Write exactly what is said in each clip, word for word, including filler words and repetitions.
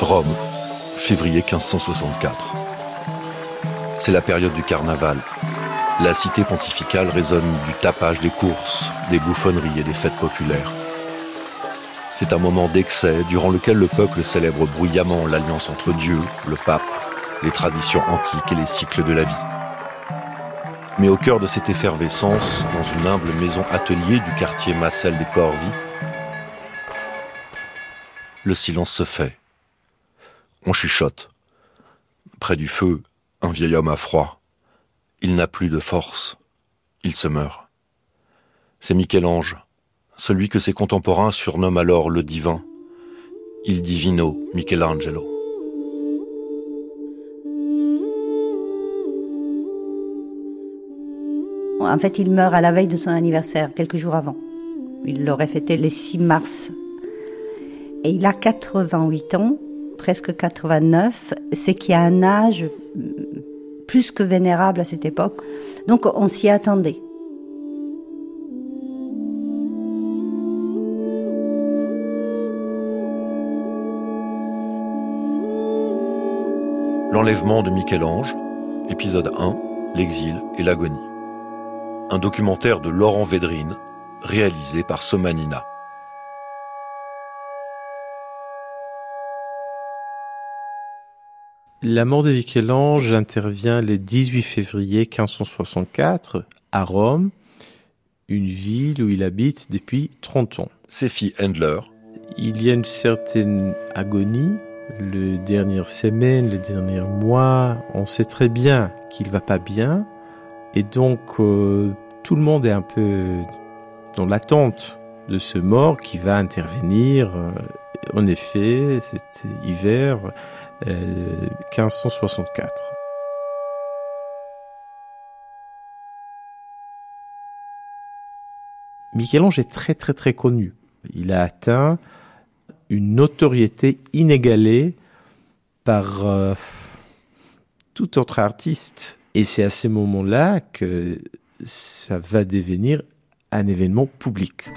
Rome, février quinze cent soixante-quatre. C'est la période du carnaval. La cité pontificale résonne du tapage des courses, des bouffonneries et des fêtes populaires. C'est un moment d'excès durant lequel le peuple célèbre bruyamment l'alliance entre Dieu, le pape, les traditions antiques et les cycles de la vie. Mais au cœur de cette effervescence, dans une humble maison-atelier du quartier Massel des Corvis, le silence se fait. On chuchote. Près du feu, un vieil homme a froid. Il n'a plus de force. Il se meurt. C'est Michel-Ange, celui que ses contemporains surnomment alors le divin. Il divino Michelangelo. En fait, il meurt à la veille de son anniversaire, quelques jours avant. Il l'aurait fêté le six mars. Et il a quatre-vingt-huit ans, presque quatre-vingt-neuf. C'est qu'il a un âge plus que vénérable à cette époque. Donc, on s'y attendait. L'enlèvement de Michel-Ange, épisode un, l'exil et l'agonie. Un documentaire de Laurent Védrine, réalisé par Somanina. La mort de Michel-Ange intervient le dix-huit février quinze cent soixante-quatre à Rome, une ville où il habite depuis trente ans. Séphie Handler. Il y a une certaine agonie. Les dernières semaines, les derniers mois, on sait très bien qu'il ne va pas bien. Et donc, euh, tout le monde est un peu dans l'attente de ce mort qui va intervenir. Euh, en effet, c'était hiver euh, quinze cent soixante-quatre. Michel-Ange est très très très connu. Il a atteint une notoriété inégalée par euh, tout autre artiste. Et c'est à ce moment-là que ça va devenir un événement public.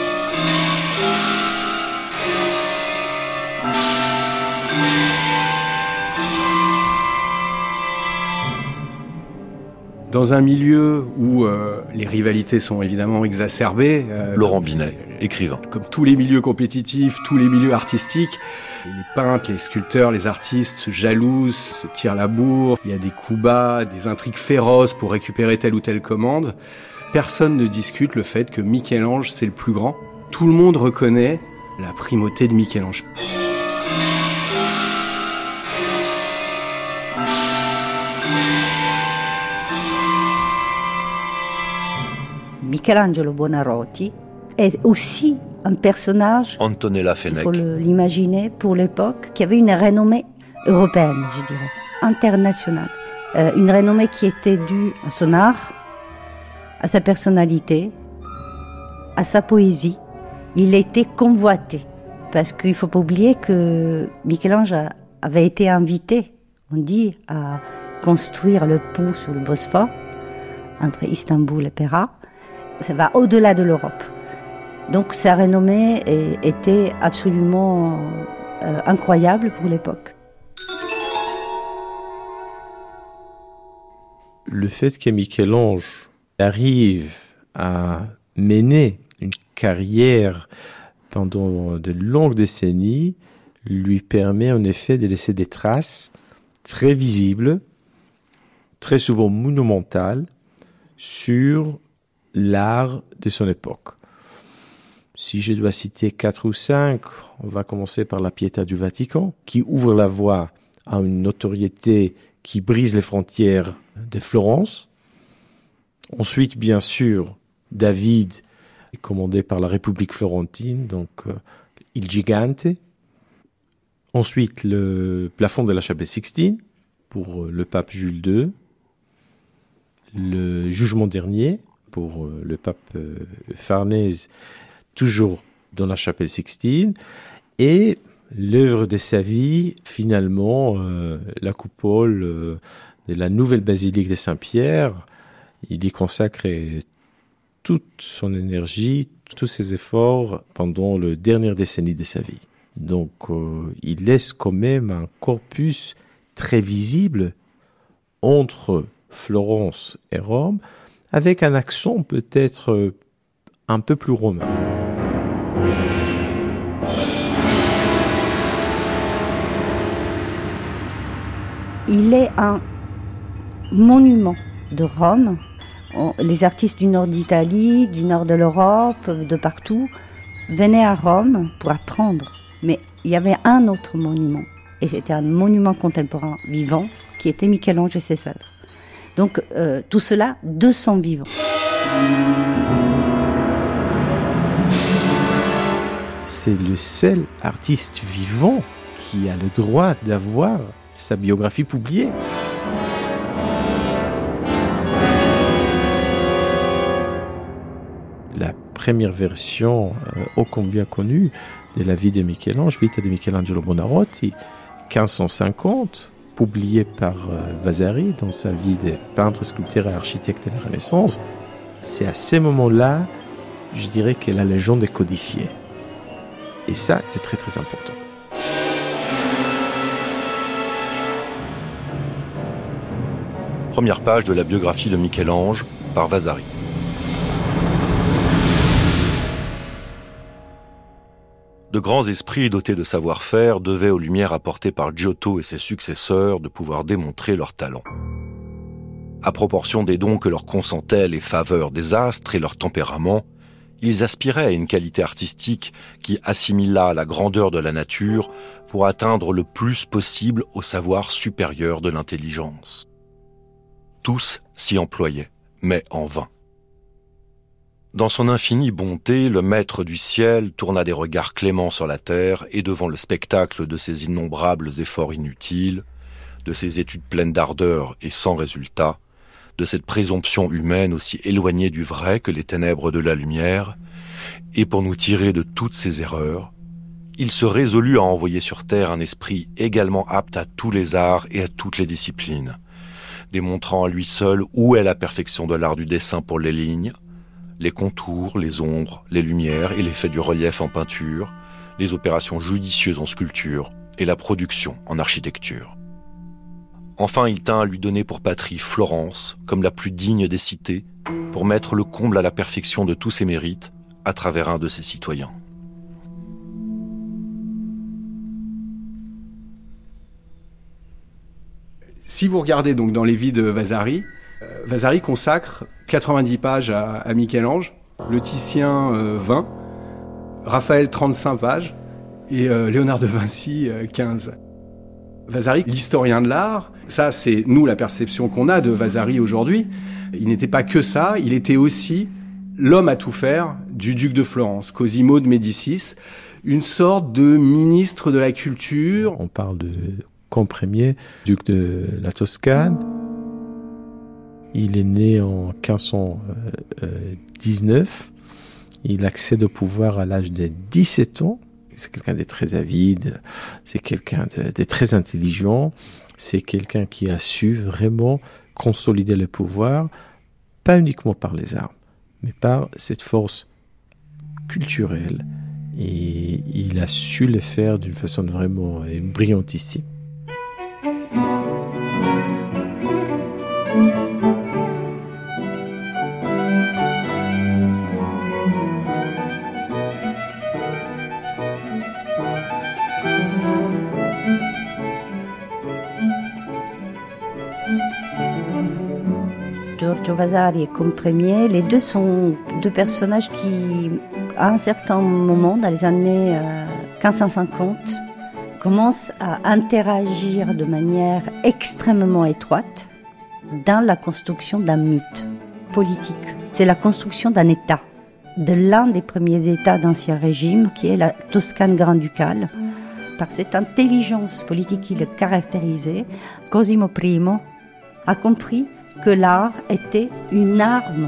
Dans un milieu où euh, les rivalités sont évidemment exacerbées... Euh, Laurent Binet, écrivain. Comme tous les milieux compétitifs, tous les milieux artistiques, les peintres, les sculpteurs, les artistes se jalousent, se tirent la bourre, il y a des coups bas, des intrigues féroces pour récupérer telle ou telle commande. Personne ne discute le fait que Michel-Ange, c'est le plus grand. Tout le monde reconnaît la primauté de Michel-Ange. Michelangelo Buonarroti est aussi un personnage, Antonella il Fenech. faut le, l'imaginer, pour l'époque, qui avait une renommée européenne, je dirais, internationale. Euh, une renommée qui était due à son art, à sa personnalité, à sa poésie. Il était convoité, parce qu'il ne faut pas oublier que Michel-Ange avait été invité, on dit, à construire le pont sur le Bosphore, entre Istanbul et Péra. Ça va au-delà de l'Europe. Donc sa renommée est, était absolument euh, incroyable pour l'époque. Le fait que Michel-Ange arrive à mener une carrière pendant de longues décennies lui permet en effet de laisser des traces très visibles, très souvent monumentales, sur l'art de son époque. Si je dois citer quatre ou cinq, on va commencer par la Pietà du Vatican, qui ouvre la voie à une notoriété qui brise les frontières de Florence. Ensuite, bien sûr, David, commandé par la République florentine, donc euh, Il Gigante. Ensuite, le plafond de la chapelle Sixtine, pour euh, le pape Jules deux. Le Jugement dernier, pour euh, le pape euh, Farnèse, toujours dans la chapelle Sixtine, et l'œuvre de sa vie, finalement, euh, la coupole euh, de la nouvelle basilique de Saint-Pierre. Il y consacre toute son énergie, tous ses efforts pendant la dernière décennie de sa vie. Donc, euh, il laisse quand même un corpus très visible entre Florence et Rome, avec un accent peut-être euh, un peu plus romain. Il est un monument de Rome. Les artistes du nord d'Italie, du nord de l'Europe, de partout, venaient à Rome pour apprendre. Mais il y avait un autre monument, et c'était un monument contemporain vivant, qui était Michel-Ange et ses œuvres. Donc euh, tout cela, deux cents vivants. C'est le seul artiste vivant qui a le droit d'avoir sa biographie publiée. La première version euh, ô combien connue de la vie de Michel-Ange, Vita di Michelangelo Buonarroti, quinze cent cinquante, publiée par euh, Vasari dans sa vie de peintre, sculpteur et architecte de la Renaissance. C'est à ce moment-là, je dirais, que la légende est codifiée. Et ça, c'est très très important. Première page de la biographie de Michel-Ange par Vasari. De grands esprits dotés de savoir-faire devaient aux lumières apportées par Giotto et ses successeurs de pouvoir démontrer leur talent. À proportion des dons que leur consentaient les faveurs des astres et leur tempérament, ils aspiraient à une qualité artistique qui assimila la grandeur de la nature pour atteindre le plus possible au savoir supérieur de l'intelligence. Tous s'y employaient, mais en vain. Dans son infinie bonté, le maître du ciel tourna des regards cléments sur la terre et devant le spectacle de ses innombrables efforts inutiles, de ses études pleines d'ardeur et sans résultat, de cette présomption humaine aussi éloignée du vrai que les ténèbres de la lumière, et pour nous tirer de toutes ces erreurs, il se résolut à envoyer sur terre un esprit également apte à tous les arts et à toutes les disciplines, démontrant à lui seul où est la perfection de l'art du dessin pour les lignes, les contours, les ombres, les lumières et l'effet du relief en peinture, les opérations judicieuses en sculpture et la production en architecture. Enfin, il tint à lui donner pour patrie Florence, comme la plus digne des cités, pour mettre le comble à la perfection de tous ses mérites à travers un de ses citoyens. Si vous regardez donc dans les vies de Vasari, euh, Vasari consacre quatre-vingt-dix pages à, à Michel-Ange, le Titien euh, vingt, Raphaël trente-cinq pages et euh, Léonard de Vinci euh, quinze. Vasari, l'historien de l'art, ça c'est nous la perception qu'on a de Vasari aujourd'hui. Il n'était pas que ça, il était aussi l'homme à tout faire du duc de Florence, Cosimo de Médicis, une sorte de ministre de la culture. On parle de Comte-Premier, duc de la Toscane. Il est né en quinze cent dix-neuf. Il accède au pouvoir à l'âge de dix-sept ans. C'est quelqu'un de très avide, c'est quelqu'un de, de très intelligent, c'est quelqu'un qui a su vraiment consolider le pouvoir, pas uniquement par les armes, mais par cette force culturelle. Et il a su le faire d'une façon vraiment brillantissime. Giorgio Vasari et Comte-Premier, les deux sont deux personnages qui, à un certain moment, dans les années euh, quinze cent cinquante, commencent à interagir de manière extrêmement étroite dans la construction d'un mythe politique. C'est la construction d'un État, de l'un des premiers États d'Ancien Régime, qui est la Toscane grand-ducale. Par cette intelligence politique qui le caractérisait, Cosimo I a compris que l'art était une arme.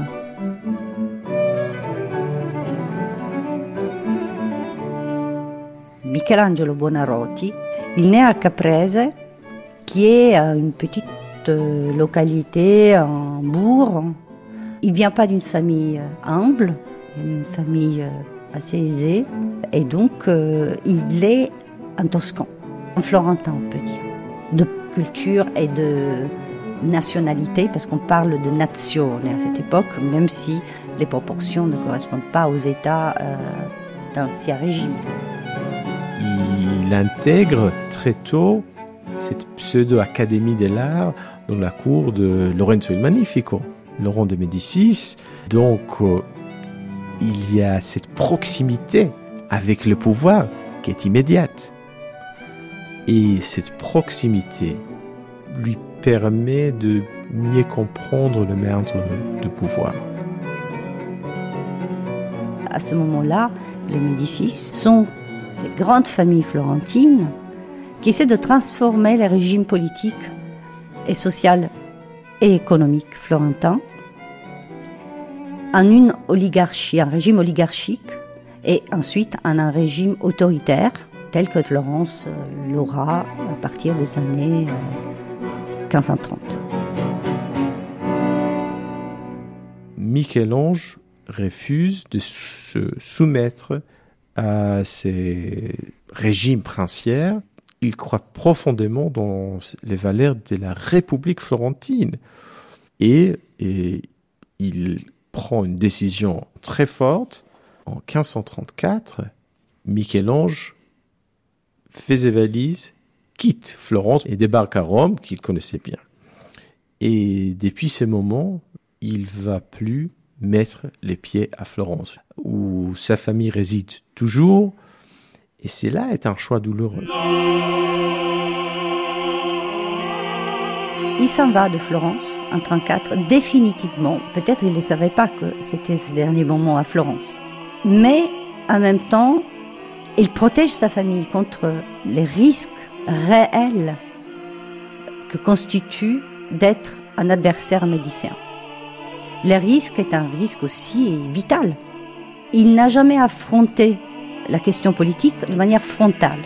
Michelangelo Buonarroti, il naît à Caprese, qui est une petite localité, un bourg. Il ne vient pas d'une famille humble, d'une famille assez aisée. Et donc, euh, il est un Toscan, un Florentin, on peut dire, de culture et de nationalité, parce qu'on parle de nazione à cette époque, même si les proportions ne correspondent pas aux États euh, d'ancien régime. Il intègre très tôt cette pseudo-académie de l'art dans la cour de Lorenzo il Magnifico, Laurent de Médicis. Donc, euh, il y a cette proximité avec le pouvoir qui est immédiate. Et cette proximité lui permet de mieux comprendre le méandre de pouvoir. À ce moment-là, les Médicis sont ces grandes familles florentines qui essaient de transformer les régimes politiques et sociaux et économiques florentins en une oligarchie, un régime oligarchique, et ensuite en un régime autoritaire, tel que Florence l'aura à partir des années quinze cent trente. Michel-Ange refuse de se soumettre à ces régimes princières. Il croit profondément dans les valeurs de la République florentine. Et, et il prend une décision très forte. En quinze cent trente-quatre, Michel-Ange fait ses valises, quitte Florence et débarque à Rome, qu'il connaissait bien. Et depuis ce moment, il ne va plus mettre les pieds à Florence, où sa famille réside toujours. Et c'est là est un choix douloureux. Il s'en va de Florence en trente-quatre, définitivement. Peut-être il ne savait pas que c'était ses derniers moments à Florence. Mais en même temps, il protège sa famille contre les risques réels que constitue d'être un adversaire médicien. Le risque est un risque aussi vital. Il n'a jamais affronté la question politique de manière frontale.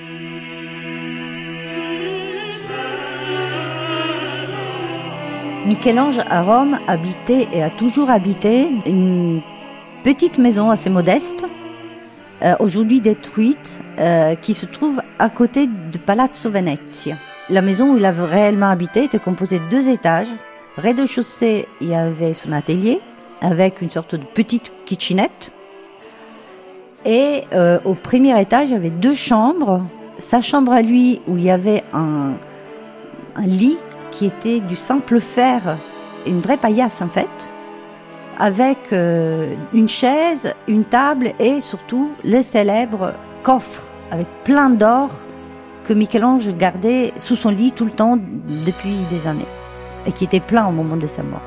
Michel-Ange à Rome habitait et a toujours habité une petite maison assez modeste, euh, aujourd'hui détruite, euh, qui se trouve à côté de Palazzo Venezia. La maison où il avait réellement habité était composée de deux étages. Rez-de-chaussée, il y avait son atelier, avec une sorte de petite kitchenette. Et euh, au premier étage, il y avait deux chambres. Sa chambre à lui, où il y avait un, un lit qui était du simple fer, une vraie paillasse en fait, avec euh, une chaise, une table et surtout le célèbre coffre avec plein d'or que Michel-Ange gardait sous son lit tout le temps depuis des années et qui était plein au moment de sa mort.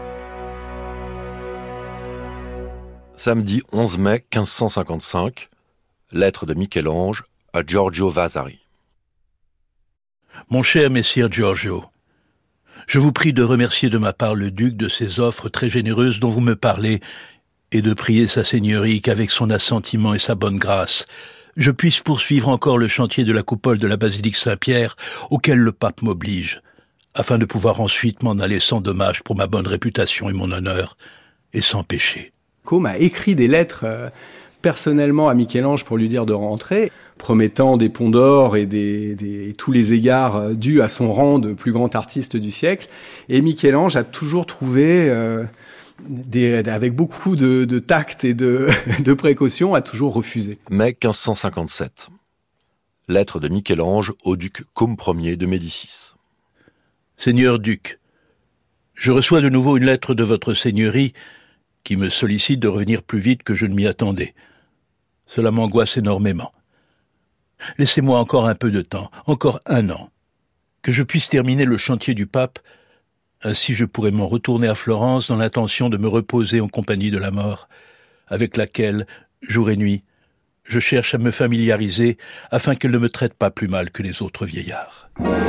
Samedi onze mai quinze cent cinquante-cinq, lettre de Michel-Ange à Giorgio Vasari. Mon cher messire Giorgio, je vous prie de remercier de ma part le duc de ces offres très généreuses dont vous me parlez et de prier sa seigneurie qu'avec son assentiment et sa bonne grâce, je puisse poursuivre encore le chantier de la coupole de la basilique Saint-Pierre auquel le pape m'oblige, afin de pouvoir ensuite m'en aller sans dommage pour ma bonne réputation et mon honneur, et sans péché. Côme a écrit des lettres euh, personnellement à Michel-Ange pour lui dire de rentrer, promettant des ponts d'or et des, des, tous les égards euh, dus à son rang de plus grand artiste du siècle. Et Michel-Ange a toujours trouvé, euh, des, avec beaucoup de, de tact et de, de précaution, a toujours refusé. Mai quinze cent cinquante-sept. Lettre de Michel-Ange au duc Côme Ier de Médicis. Seigneur duc, je reçois de nouveau une lettre de votre seigneurie qui me sollicite de revenir plus vite que je ne m'y attendais. Cela m'angoisse énormément. Laissez-moi encore un peu de temps, encore un an, que je puisse terminer le chantier du pape, ainsi je pourrai m'en retourner à Florence dans l'intention de me reposer en compagnie de la mort, avec laquelle, jour et nuit, je cherche à me familiariser afin qu'elle ne me traite pas plus mal que les autres vieillards.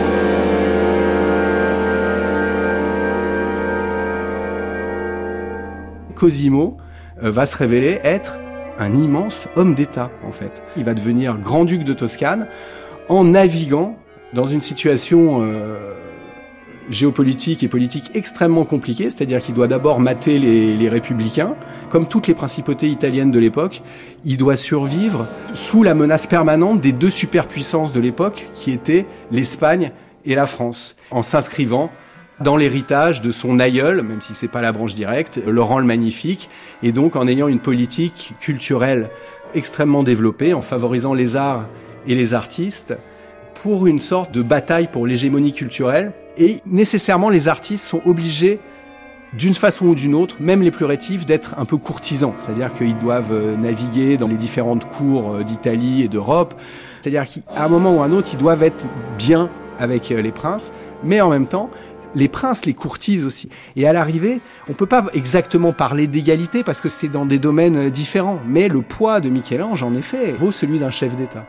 Cosimo euh, va se révéler être un immense homme d'État, en fait. Il va devenir grand-duc de Toscane en naviguant dans une situation euh, géopolitique et politique extrêmement compliquée, c'est-à-dire qu'il doit d'abord mater les, les républicains. Comme toutes les principautés italiennes de l'époque, il doit survivre sous la menace permanente des deux superpuissances de l'époque, qui étaient l'Espagne et la France, en s'inscrivant dans l'héritage de son aïeul, même si c'est pas la branche directe, Laurent le Magnifique, et donc en ayant une politique culturelle extrêmement développée, en favorisant les arts et les artistes, pour une sorte de bataille pour l'hégémonie culturelle. Et nécessairement, les artistes sont obligés, d'une façon ou d'une autre, même les plus rétifs, d'être un peu courtisans. C'est-à-dire qu'ils doivent naviguer dans les différentes cours d'Italie et d'Europe. C'est-à-dire qu'à un moment ou à un autre, ils doivent être bien avec les princes, mais en même temps, les princes les courtisent aussi. Et à l'arrivée, on ne peut pas exactement parler d'égalité parce que c'est dans des domaines différents. Mais le poids de Michel-Ange, en effet, vaut celui d'un chef d'État.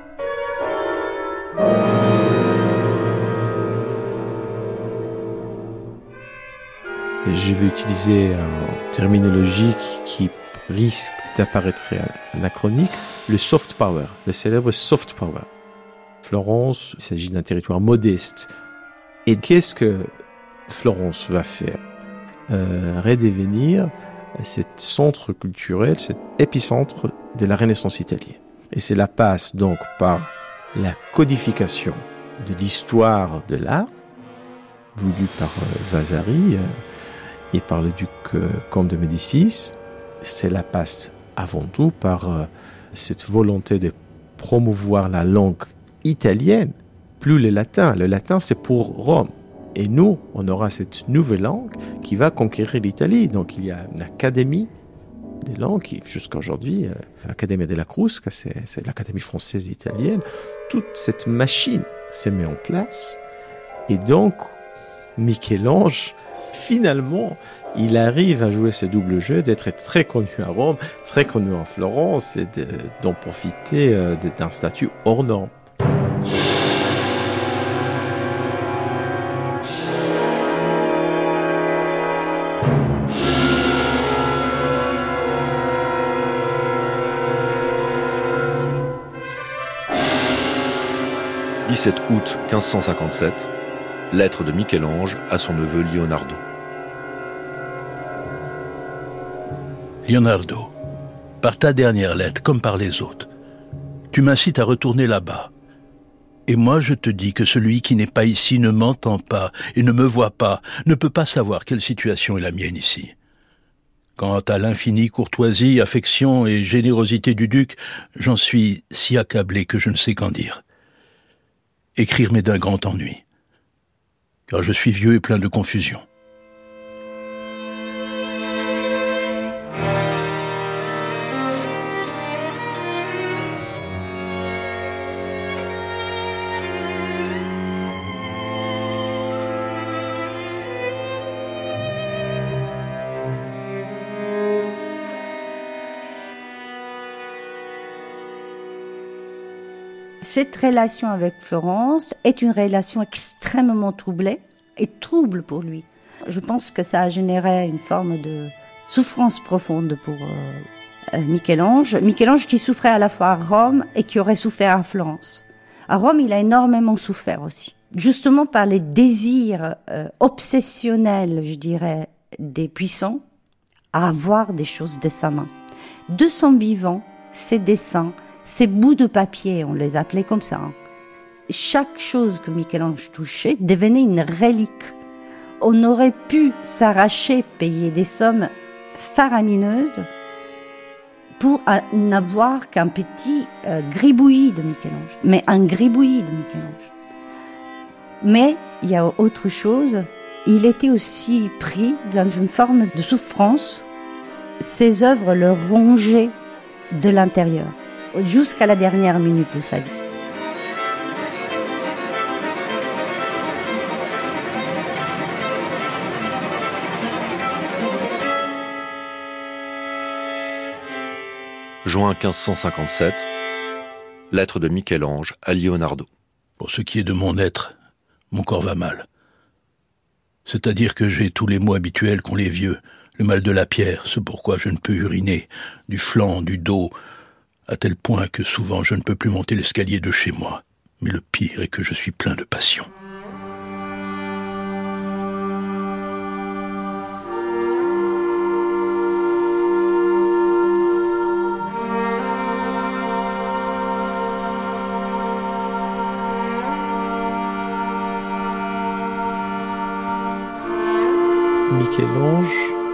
Je vais utiliser une terminologie qui risque d'apparaître anachronique, le soft power, le célèbre soft power. Florence, il s'agit d'un territoire modeste. Et qu'est-ce que Florence va faire euh, Redevenir cet centre culturel, cet épicentre de la Renaissance italienne. Et cela passe donc par la codification de l'histoire de l'art, voulue par euh, Vasari euh, et par le duc euh, comte de Médicis. Cela passe avant tout par euh, cette volonté de promouvoir la langue italienne, plus le latin. Le latin, c'est pour Rome. Et nous, on aura cette nouvelle langue qui va conquérir l'Italie. Donc, il y a une académie des langues qui, jusqu'à aujourd'hui, euh, l'Académie de la Crusca, c'est, c'est l'Académie française italienne. Toute cette machine s'est mise en place. Et donc, Michel-Ange, finalement, il arrive à jouer ce double jeu, d'être très connu à Rome, très connu en Florence, et de, d'en profiter euh, d'un statut hors norme. dix-sept août quinze cent cinquante-sept, lettre de Michel-Ange à son neveu Leonardo. Leonardo, par ta dernière lettre, comme par les autres, tu m'incites à retourner là-bas. Et moi, je te dis que celui qui n'est pas ici ne m'entend pas et ne me voit pas, ne peut pas savoir quelle situation est la mienne ici. Quant à l'infinie courtoisie, affection et générosité du duc, j'en suis si accablé que je ne sais qu'en dire. Écrire m'est d'un grand ennui, car je suis vieux et plein de confusion. Cette relation avec Florence est une relation extrêmement troublée et trouble pour lui. Je pense que ça a généré une forme de souffrance profonde pour euh, Michel-Ange. Michel-Ange qui souffrait à la fois à Rome et qui aurait souffert à Florence. À Rome, il a énormément souffert aussi, justement par les désirs euh, obsessionnels, je dirais, des puissants à avoir des choses de sa main. De son vivant, ses dessins, ces bouts de papier, on les appelait comme ça. Hein. Chaque chose que Michel-Ange touchait devenait une relique. On aurait pu s'arracher, payer des sommes faramineuses pour n'avoir qu'un petit euh, gribouillis de Michel-Ange. Mais un gribouillis de Michel-Ange. Mais il y a autre chose. Il était aussi pris dans une forme de souffrance. Ses œuvres le rongeaient de l'intérieur, jusqu'à la dernière minute de sa vie. Juin quinze cent cinquante-sept, lettre de Michel-Ange à Leonardo. Pour ce qui est de mon être, mon corps va mal. C'est-à-dire que j'ai tous les maux habituels qu'ont les vieux, le mal de la pierre, ce pourquoi je ne peux uriner, du flanc, du dos, à tel point que souvent je ne peux plus monter l'escalier de chez moi. Mais le pire est que je suis plein de passion. Michel-Ange,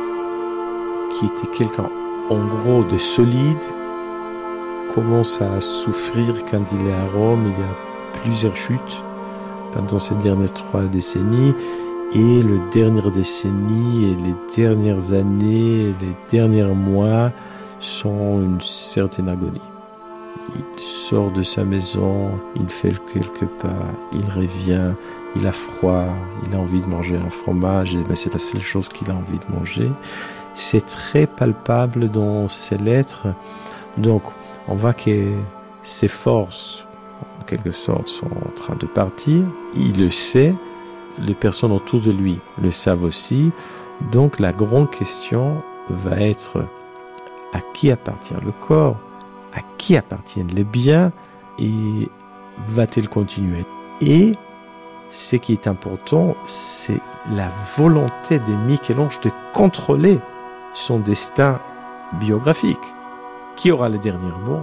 qui était quelqu'un en gros de solide, commence à souffrir quand il est à Rome. Il y a plusieurs chutes pendant ces dernières trois décennies. Et les dernières décennies et les dernières années, et les derniers mois sont une certaine agonie. Il sort de sa maison, il fait quelques pas, il revient, il a froid, il a envie de manger un fromage, et ben c'est la seule chose qu'il a envie de manger. C'est très palpable dans ses lettres. Donc, on voit que ses forces, en quelque sorte, sont en train de partir. Il le sait. Les personnes autour de lui le savent aussi. Donc la grande question va être à qui appartient le corps, à qui appartiennent les biens et va-t-il continuer? Et ce qui est important, c'est la volonté de Michel-Ange de contrôler son destin biographique. Qui aura le dernier mot?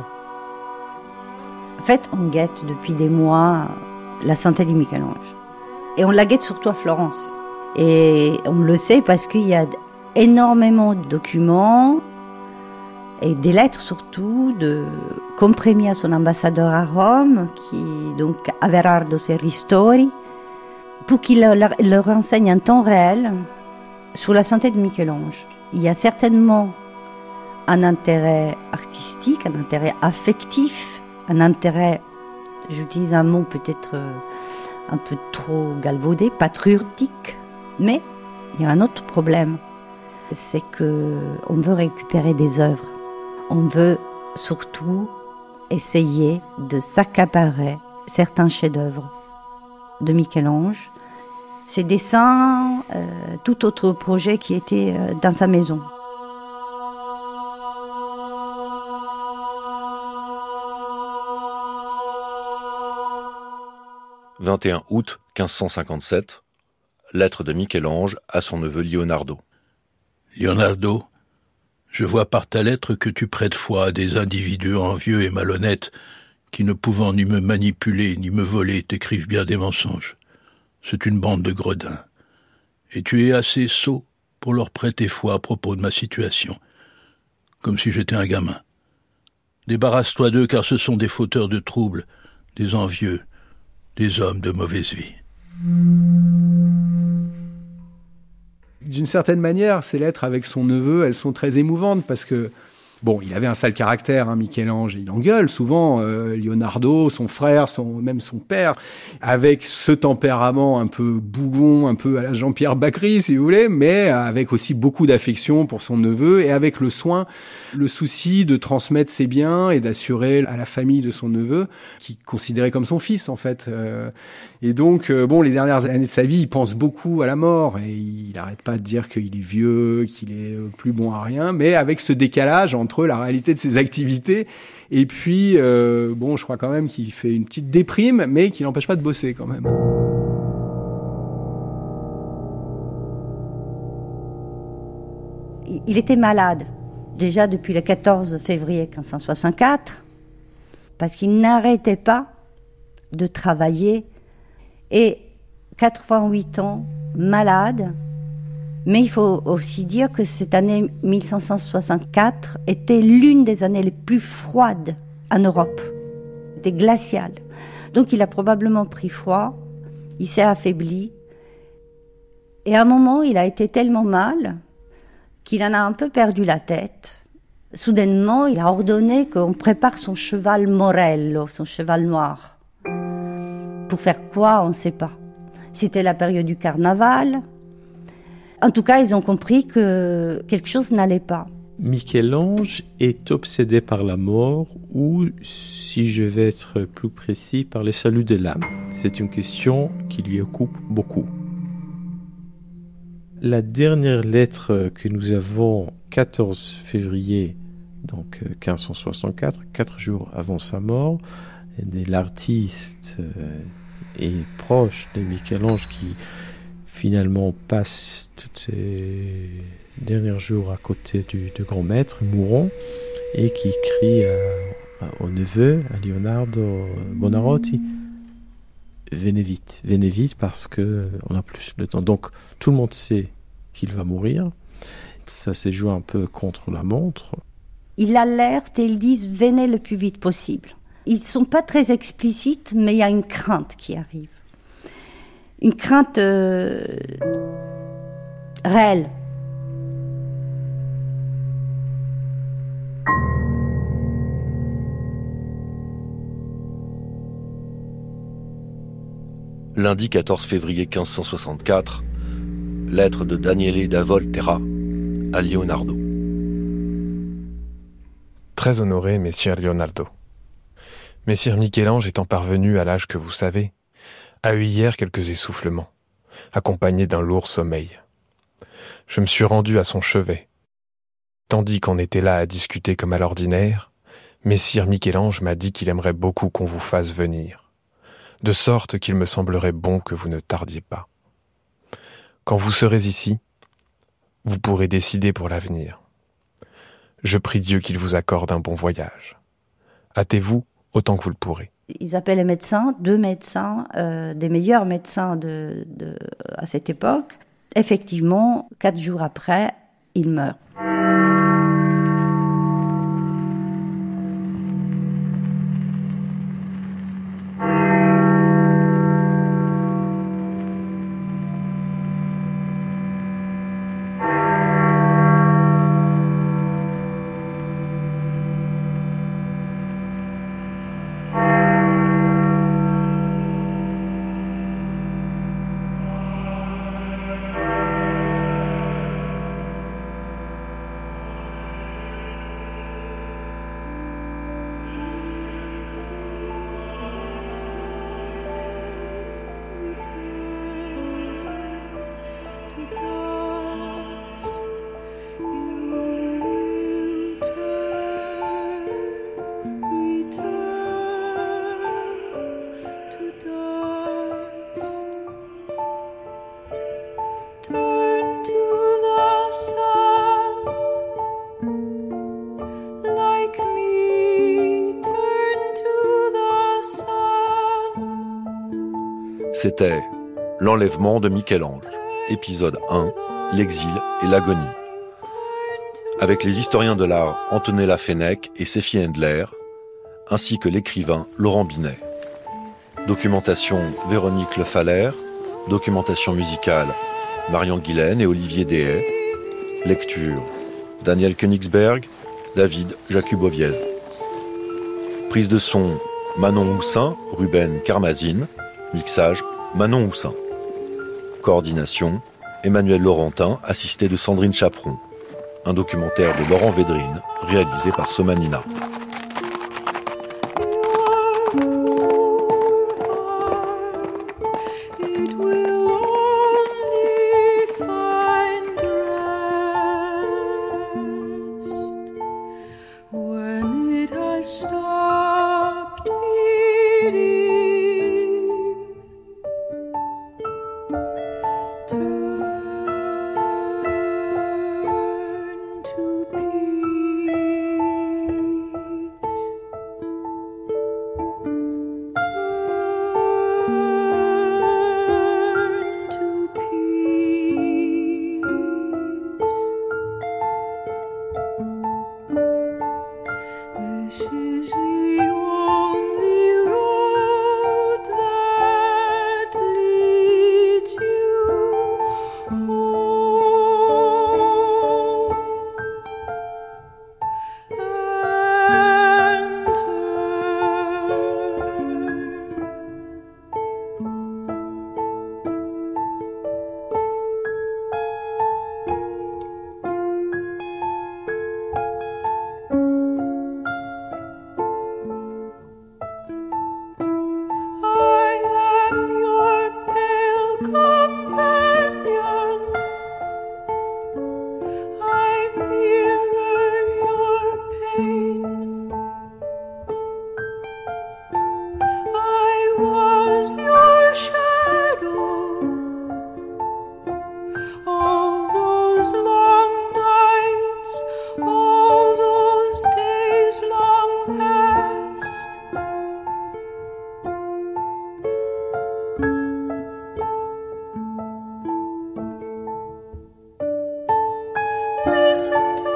En fait, on guette depuis des mois la santé de Michel-Ange. Et on la guette surtout à Florence. Et on le sait parce qu'il y a énormément de documents et des lettres surtout de comprimés à son ambassadeur à Rome, qui donc Averardo Serristori, pour qu'il leur, leur enseigne en temps réel sur la santé de Michel-Ange. Il y a certainement un intérêt artistique, un intérêt affectif, un intérêt, j'utilise un mot peut-être un peu trop galvaudé, patriotique, mais il y a un autre problème, c'est qu'on veut récupérer des œuvres. On veut surtout essayer de s'accaparer certains chefs-d'œuvre de Michel-Ange, ses dessins, euh, tout autre projet qui était euh, dans sa maison. vingt et un août quinze cent cinquante-sept, lettre de Michel-Ange à son neveu Leonardo. Leonardo, je vois par ta lettre que tu prêtes foi à des individus envieux et malhonnêtes qui, ne pouvant ni me manipuler ni me voler, t'écrivent bien des mensonges. C'est une bande de gredins. Et tu es assez sot pour leur prêter foi à propos de ma situation, comme si j'étais un gamin. Débarrasse-toi d'eux, car ce sont des fauteurs de troubles, des envieux, des hommes de mauvaise vie. D'une certaine manière, ces lettres avec son neveu, elles sont très émouvantes parce que, bon, il avait un sale caractère, hein, Michel-Ange, il engueule souvent, euh, Leonardo, son frère, son, même son père, avec ce tempérament un peu bougon, un peu à la Jean-Pierre Bacry, si vous voulez, mais avec aussi beaucoup d'affection pour son neveu et avec le soin, le souci de transmettre ses biens et d'assurer à la famille de son neveu, qu'il considérait comme son fils, en fait. Euh, et donc, euh, bon, les dernières années de sa vie, il pense beaucoup à la mort et il n'arrête pas de dire qu'il est vieux, qu'il est plus bon à rien, mais avec ce décalage entre la réalité de ses activités et puis, euh, bon, je crois quand même qu'il fait une petite déprime, mais qui l'empêche pas de bosser quand même. Il était malade, déjà depuis le quatorze février quinze cent soixante-quatre, parce qu'il n'arrêtait pas de travailler, et quatre-vingt-huit ans, malade. Mais il faut aussi dire que cette année mille cinq cent soixante-quatre était l'une des années les plus froides en Europe. C'était glacial. Donc il a probablement pris froid, il s'est affaibli. Et à un moment, il a été tellement mal qu'il en a un peu perdu la tête. Soudainement, il a ordonné qu'on prépare son cheval Morello, son cheval noir. Pour faire quoi, on ne sait pas. C'était la période du carnaval. En tout cas, ils ont compris que quelque chose n'allait pas. Michel-Ange est obsédé par la mort ou, si je vais être plus précis, par le salut de l'âme. C'est une question qui lui occupe beaucoup. La dernière lettre que nous avons, quatorze février, donc quinze cent soixante-quatre, quatre jours avant sa mort, de l'artiste est proche de Michel-Ange qui finalement passe tous ces derniers jours à côté du, du grand maître, mourant, et qui crie à, à, au neveu, à Leonardo Buonarroti, venez vite, venez vite parce qu'on a plus de temps. Donc tout le monde sait qu'il va mourir. Ça s'est joué un peu contre la montre. Ils l'alertent et ils disent « venez le plus vite possible ». Ils ne sont pas très explicites, mais il y a une crainte qui arrive. Une crainte euh, réelle. Lundi quatorze février quinze cent soixante-quatre, lettre de Daniele da Volterra à Leonardo. Très honoré, messire Leonardo. Messire Michel-Ange étant parvenu à l'âge que vous savez, a eu hier quelques essoufflements, accompagnés d'un lourd sommeil. Je me suis rendu à son chevet. Tandis qu'on était là à discuter comme à l'ordinaire, messire Michel-Ange m'a dit qu'il aimerait beaucoup qu'on vous fasse venir, de sorte qu'il me semblerait bon que vous ne tardiez pas. Quand vous serez ici, vous pourrez décider pour l'avenir. Je prie Dieu qu'il vous accorde un bon voyage. Hâtez-vous autant que vous le pourrez. Ils appellent les médecins, deux médecins, euh, des meilleurs médecins de, de, à cette époque. Effectivement, quatre jours après, il meurt. C'était L'enlèvement de Michel-Ange, épisode un, l'exil et l'agonie. Avec les historiens de l'art Antonella Fenech et Séphie Endler, ainsi que l'écrivain Laurent Binet. Documentation Véronique Le Faller, documentation musicale Marion Guilaine et Olivier Deshaies, lecture Daniel Königsberg, David Jakubowiez. Prise de son Manon Houssin, Ruben Karmazine, mixage Manon Houssin. Coordination Emmanuel Laurentin, assisté de Sandrine Chaperon. Un documentaire de Laurent Védrine, réalisé par Somanina. This is listen to